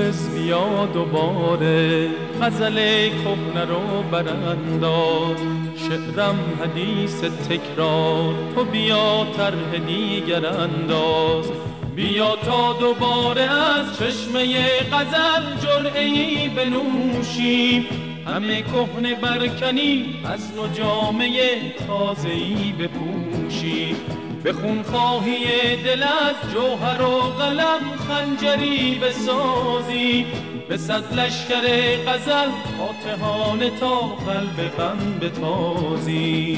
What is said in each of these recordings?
حافظ بیا دوباره، غزل کهنه رو برانداز، شعرم حدیث تکرار، تو بیا طرح دیگر انداز. بیا تا دوباره از چشمه غزل جرعه‌ای بنوشیم، همه کهنه برکنی از نو جامه تازه‌ای بپوشیم. به خونخواهی دل از جوهر و قلم خنجری بسازی، به صد لشکر غزل فاتحانه تا قلب غم بتازی.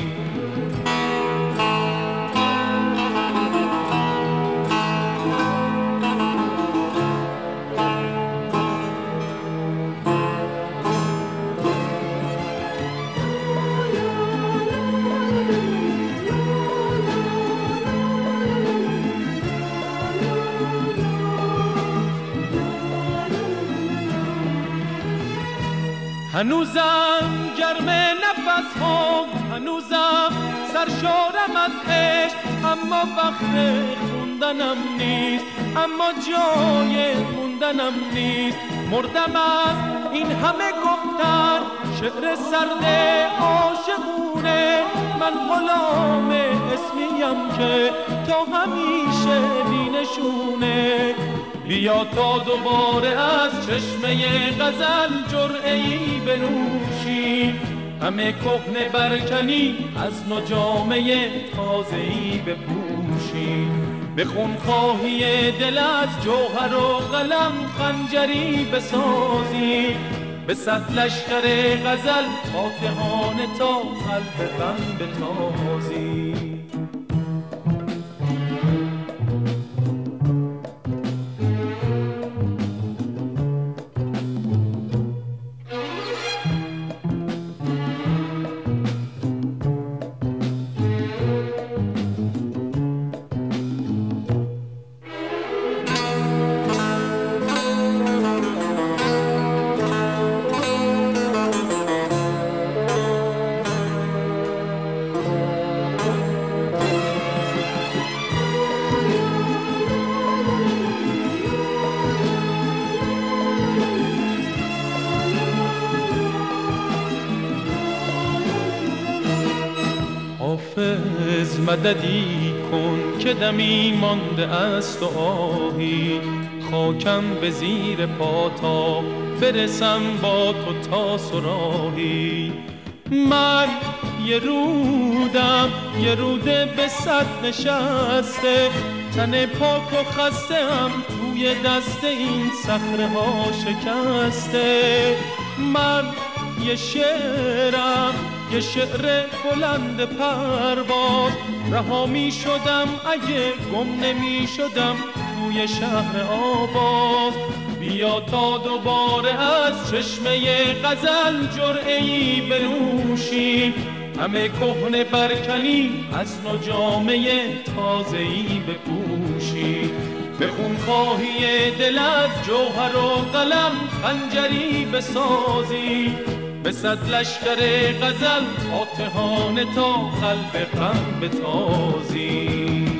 هنوزم گرم نفس ها، هنوزم سرشارم از عشق، اما وقت خوندنم نیست، اما جای موندنم نیست. مردم از این همه گفتن، شعر سرد عاشقونه، من غلام اسمیم که تا همیشه بینشونه. بیا تا دوباره از چشمه غزل جرعه‌ای بنوشی، همه کهنه برکنی از نو جامه تازه‌ای بپوشی. به خونخواهی دل از جوهر و قلم خنجری بسازی، به صد لشکر غزل فاتحانه تا قلب غم بتازی. حافظ مددی کن که دمی مانده است و آهی، خاکم به زیر پا تا برسم با تو تا صراحی. من یه رودم، یه روده به صد نشسته، تن پاک و خسته هم توی دست این صخره ها شکسته. من یه شعرم، یه شعر بلند پرواز، رها می شدم اگه گم نمی شدم توی شهر آواز. بیا تا دوباره از چشمه غزل جرعه‌ای بنوشی، همه کهنه برکنی از نو جامه تازه‌ای بپوشی. به خونخواهی دل از جوهر و قلم خنجری بسازی، به صد لشکر غزل فاتحانه تا قلب غم بتازی.